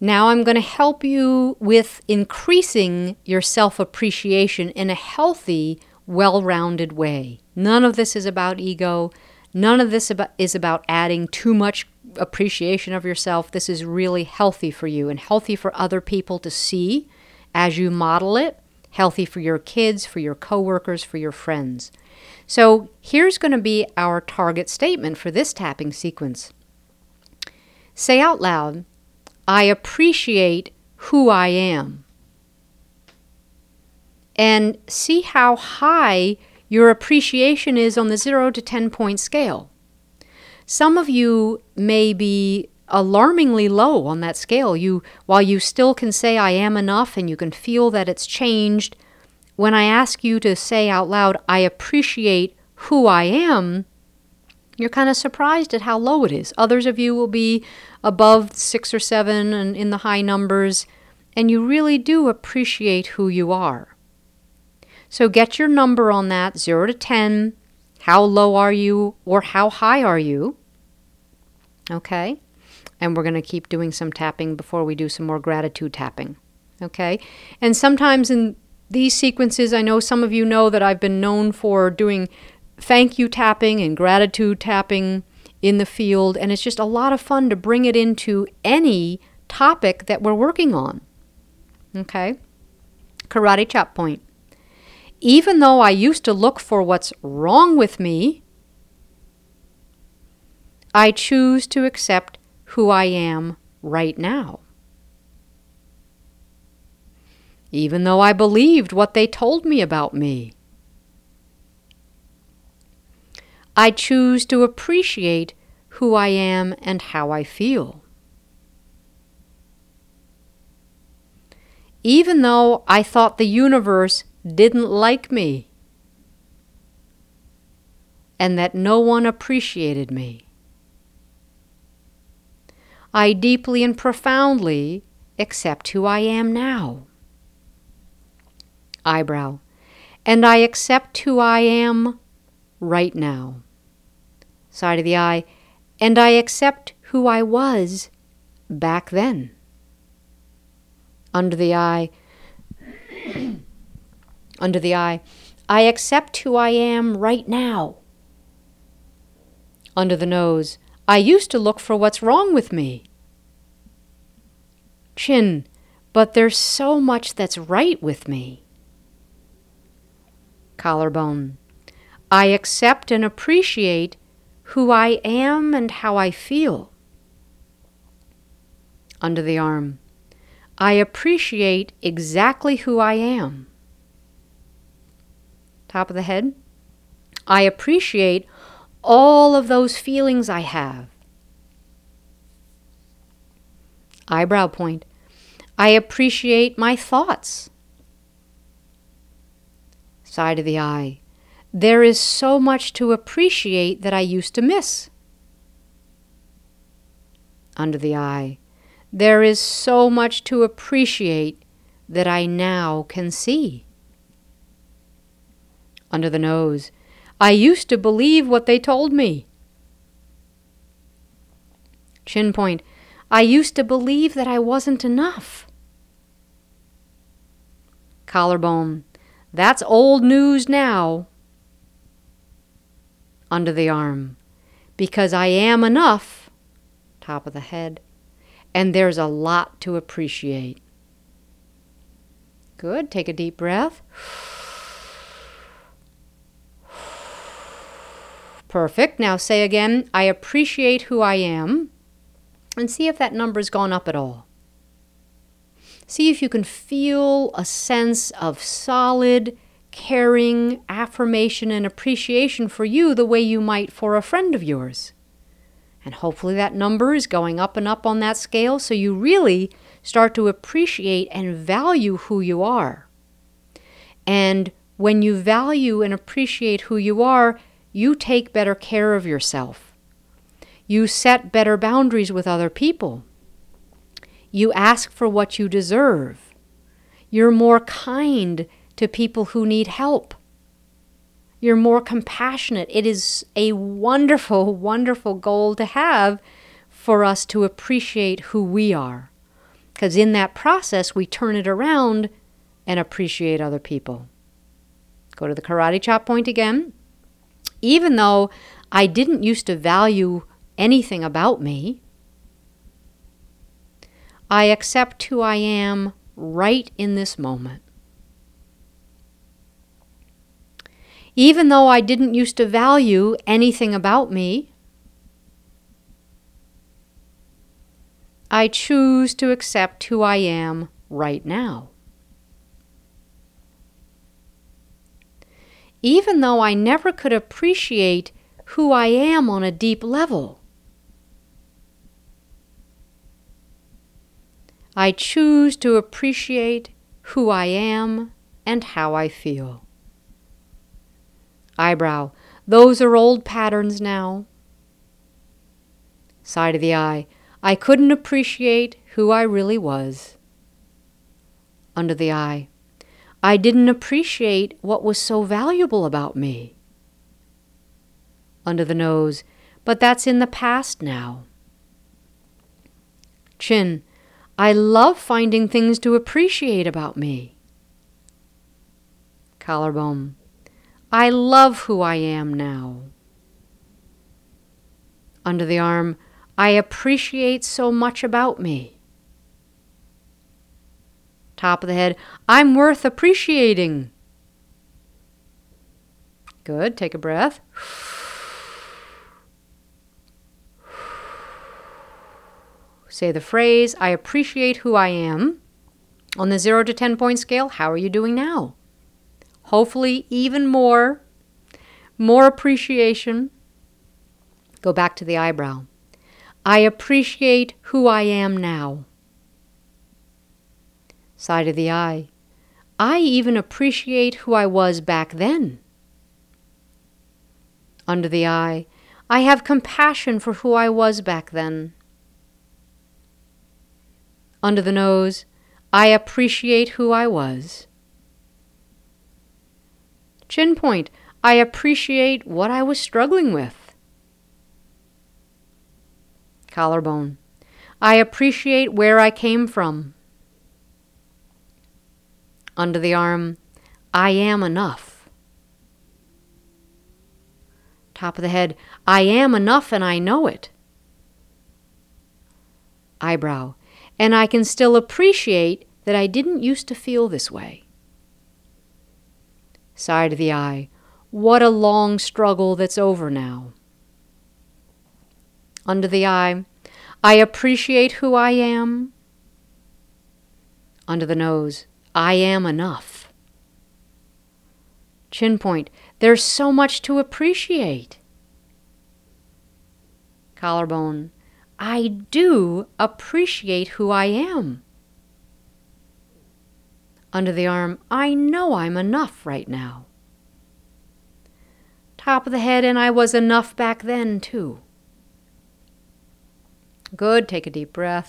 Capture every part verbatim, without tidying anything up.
Now I'm going to help you with increasing your self-appreciation in a healthy, well-rounded way. None of this is about ego. None of this about, is about adding too much appreciation of yourself. This is really healthy for you and healthy for other people to see as you model it. Healthy for your kids, for your coworkers, for your friends. So here's going to be our target statement for this tapping sequence. Say out loud, I appreciate who I am. And see how high your appreciation is on the zero to ten point scale. Some of you may be alarmingly low on that scale. You, while you still can say I am enough and you can feel that it's changed, when I ask you to say out loud, I appreciate who I am, you're kind of surprised at how low it is. Others of you will be above six or seven and in the high numbers, and you really do appreciate who you are. So get your number on that, zero to ten. How low are you or how high are you? Okay? And we're going to keep doing some tapping before we do some more gratitude tapping. Okay? And sometimes in these sequences, I know some of you know that I've been known for doing thank you tapping and gratitude tapping in the field, and it's just a lot of fun to bring it into any topic that we're working on. Okay? Karate chop point. Even though I used to look for what's wrong with me, I choose to accept who I am right now. Even though I believed what they told me about me, I choose to appreciate who I am and how I feel. Even though I thought the universe didn't like me and that no one appreciated me, I deeply and profoundly accept who I am now. Eyebrow. And I accept who I am right now. Side of the eye. And I accept who I was back then. Under the eye. Under the eye. I accept who I am right now. Under the nose. I used to look for what's wrong with me. Chin. But there's so much that's right with me. Collarbone. I accept and appreciate who I am and how I feel. Under the arm. I appreciate exactly who I am. Top of the head. I appreciate all of those feelings I have. Eyebrow point. I appreciate my thoughts. Side of the eye. There is so much to appreciate that I used to miss. Under the eye. There is so much to appreciate that I now can see. Under the nose. I used to believe what they told me. Chin point. I used to believe that I wasn't enough. Collarbone. That's old news now. Under the arm. Because I am enough. Top of the head. And there's a lot to appreciate. Good. Take a deep breath. Perfect. Now say again, I appreciate who I am. And see if that number's gone up at all. See if you can feel a sense of solid, caring affirmation and appreciation for you the way you might for a friend of yours. And hopefully that number is going up and up on that scale so you really start to appreciate and value who you are. And when you value and appreciate who you are, you take better care of yourself. You set better boundaries with other people. You ask for what you deserve. You're more kind to people who need help. You're more compassionate. It is a wonderful, wonderful goal to have for us to appreciate who we are. Because in that process, we turn it around and appreciate other people. Go to the karate chop point again. Even though I didn't used to value anything about me, I accept who I am right in this moment. Even though I didn't used to value anything about me, I choose to accept who I am right now. Even though I never could appreciate who I am on a deep level, I choose to appreciate who I am and how I feel. Eyebrow, those are old patterns now. Side of the eye, I couldn't appreciate who I really was. Under the eye, I didn't appreciate what was so valuable about me. Under the nose, but that's in the past now. Chin, I love finding things to appreciate about me. Collarbone, I love who I am now. Under the arm, I appreciate so much about me. Top of the head, I'm worth appreciating. Good, take a breath. Say the phrase, I appreciate who I am. On the zero to ten point scale, how are you doing now? Hopefully even more, more appreciation. Go back to the eyebrow. I appreciate who I am now. Side of the eye. I even appreciate who I was back then. Under the eye. I have compassion for who I was back then. Under the nose. I appreciate who I was. Chin point. I appreciate what I was struggling with. Collarbone. I appreciate where I came from. Under the arm. I am enough. Top of the head. I am enough and I know it. Eyebrow. And I can still appreciate that I didn't used to feel this way. Side of the eye. What a long struggle that's over now. Under the eye. I appreciate who I am. Under the nose. I am enough. Chin point. There's so much to appreciate. Collarbone. I do appreciate who I am. Under the arm. I know I'm enough right now. Top of the head, and I was enough back then too. Good. Take a deep breath.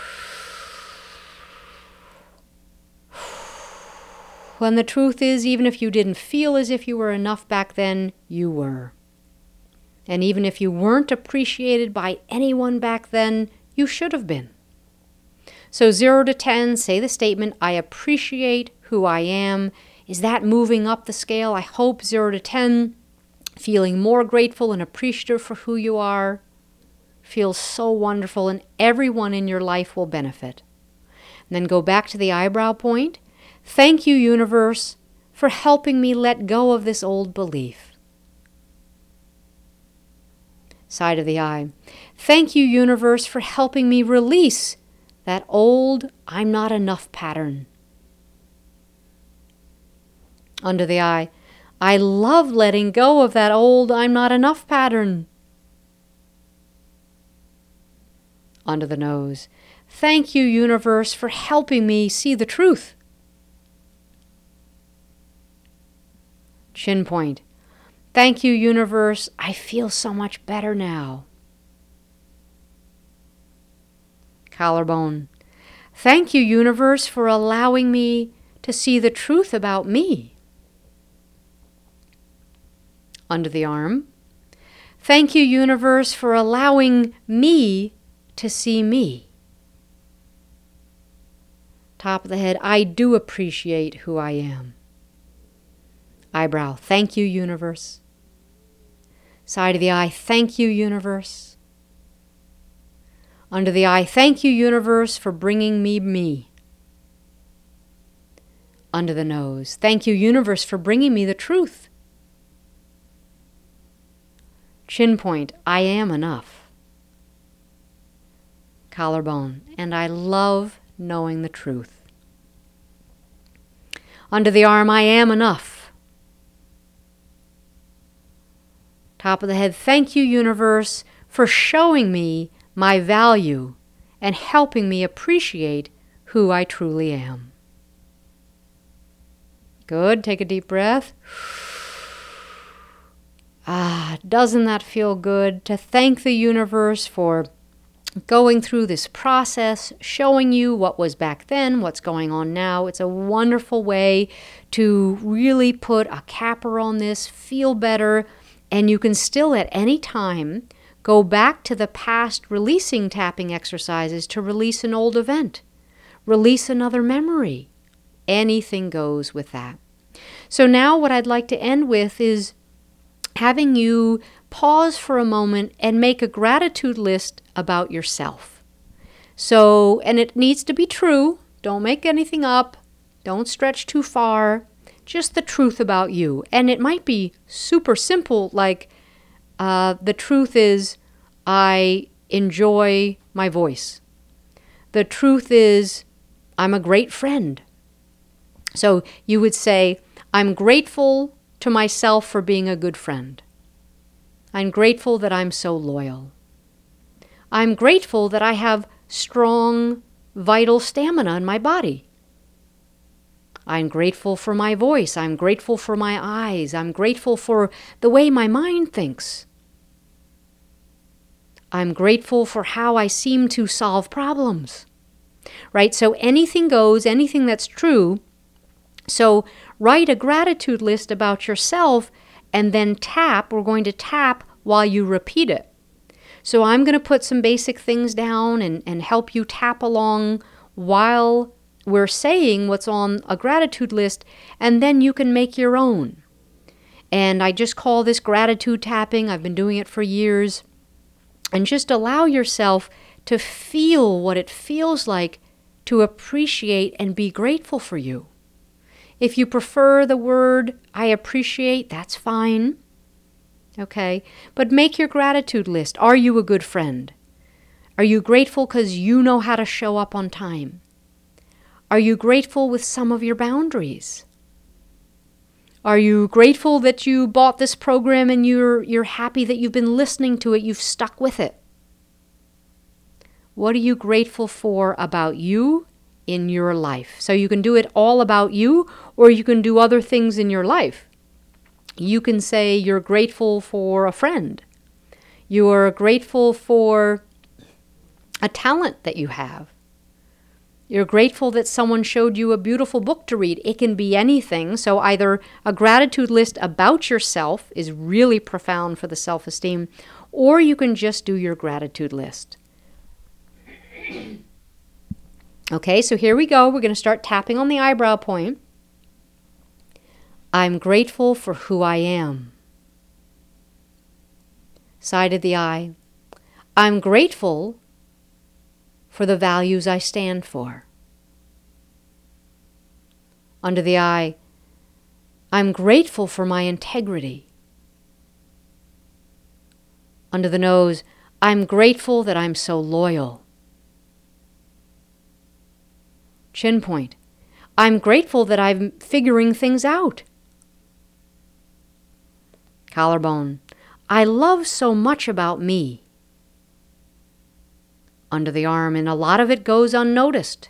And the truth is, even if you didn't feel as if you were enough back then, you were. And even if you weren't appreciated by anyone back then, you should have been. So zero to ten, say the statement, I appreciate who I am. Is that moving up the scale? I hope zero to ten, feeling more grateful and appreciative for who you are. Feels so wonderful, and everyone in your life will benefit. And then go back to the eyebrow point. Thank you, universe, for helping me let go of this old belief. Side of the eye. Thank you, universe, for helping me release that old I'm not enough pattern. Under the eye. I love letting go of that old I'm not enough pattern. Under the nose. Thank you, universe, for helping me see the truth. Chin point. Thank you, universe. I feel so much better now. Collarbone. Thank you, universe, for allowing me to see the truth about me. Under the arm. Thank you, universe, for allowing me to see me. Top of the head, I do appreciate who I am. Eyebrow, thank you, universe. Side of the eye, thank you, universe. Under the eye, thank you, universe, for bringing me me. Under the nose, thank you, universe, for bringing me the truth. Chin point, I am enough. Collarbone, and I love knowing the truth. Under the arm, I am enough. Top of the head, thank you, universe, for showing me my value and helping me appreciate who I truly am. Good. Take a deep breath. Ah, doesn't that feel good to thank the universe for going through this process, showing you what was back then, what's going on now. It's a wonderful way to really put a capper on this, feel better, and you can still at any time go back to the past releasing tapping exercises to release an old event, release another memory. Anything goes with that. So now what I'd like to end with is having you pause for a moment and make a gratitude list about yourself. So, and it needs to be true. Don't make anything up. Don't stretch too far. Just the truth about you. And it might be super simple, like uh, the truth is I enjoy my voice. The truth is I'm a great friend. So you would say, I'm grateful to myself for being a good friend. I'm grateful that I'm so loyal. I'm grateful that I have strong, vital stamina in my body. I'm grateful for my voice. I'm grateful for my eyes. I'm grateful for the way my mind thinks. I'm grateful for how I seem to solve problems. Right? So anything goes, anything that's true. So write a gratitude list about yourself and then tap. We're going to tap while you repeat it. So I'm going to put some basic things down and, and help you tap along while we're saying what's on a gratitude list, and then you can make your own. And I just call this gratitude tapping. I've been doing it for years. And just allow yourself to feel what it feels like to appreciate and be grateful for you. If you prefer the word I appreciate, that's fine. Okay? But make your gratitude list. Are you a good friend? Are you grateful because you know how to show up on time? Are you grateful with some of your boundaries? Are you grateful that you bought this program and you're you're happy that you've been listening to it, you've stuck with it? What are you grateful for about you in your life? So you can do it all about you, or you can do other things in your life. You can say you're grateful for a friend. You're grateful for a talent that you have. You're grateful that someone showed you a beautiful book to read. It can be anything. So either a gratitude list about yourself is really profound for the self-esteem, or you can just do your gratitude list. Okay, so here we go. We're going to start tapping on the eyebrow point. I'm grateful for who I am. Side of the eye. I'm grateful for the values I stand for. Under the eye, I'm grateful for my integrity. Under the nose, I'm grateful that I'm so loyal. Chin point, I'm grateful that I'm figuring things out. Collarbone, I love so much about me. Under the arm, and a lot of it goes unnoticed.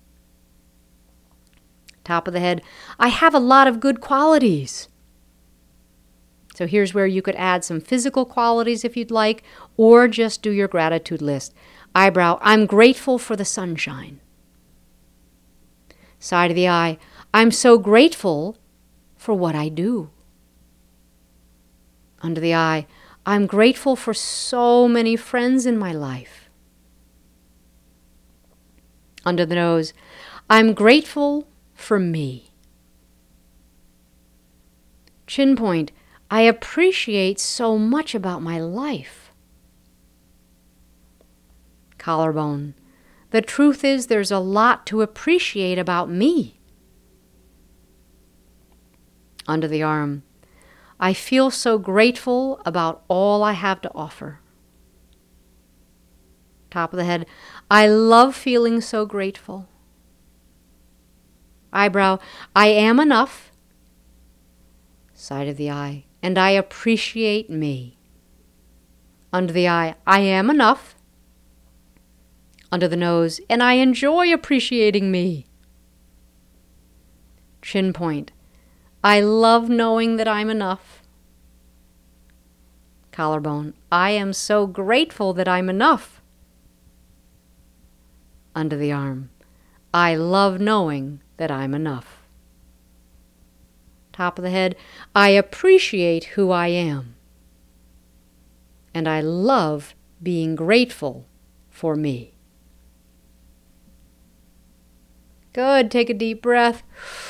Top of the head, I have a lot of good qualities. So here's where you could add some physical qualities if you'd like, or just do your gratitude list. Eyebrow, I'm grateful for the sunshine. Side of the eye, I'm so grateful for what I do. Under the eye, I'm grateful for so many friends in my life. Under the nose, I'm grateful for me. Chin point, I appreciate so much about my life. Collarbone, the truth is there's a lot to appreciate about me. Under the arm, I feel so grateful about all I have to offer. Top of the head, I love feeling so grateful. Eyebrow, I am enough. Side of the eye, and I appreciate me. Under the eye, I am enough. Under the nose, and I enjoy appreciating me. Chin point, I love knowing that I'm enough. Collarbone, I am so grateful that I'm enough. Under the arm, I love knowing that I'm enough. Top of the head, I appreciate who I am. And I love being grateful for me. Good. Take a deep breath.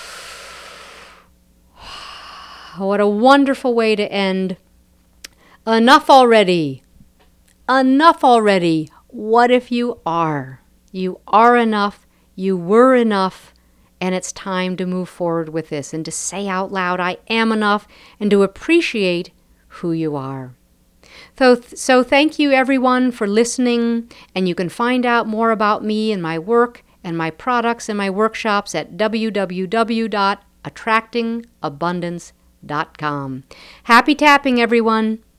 What a wonderful way to end. Enough already. Enough already. What if you are? You are enough. You were enough. And it's time to move forward with this and to say out loud, I am enough, and to appreciate who you are. So, so thank you everyone for listening, and you can find out more about me and my work and my products and my workshops at w w w dot attracting abundance dot com. Happy tapping, everyone!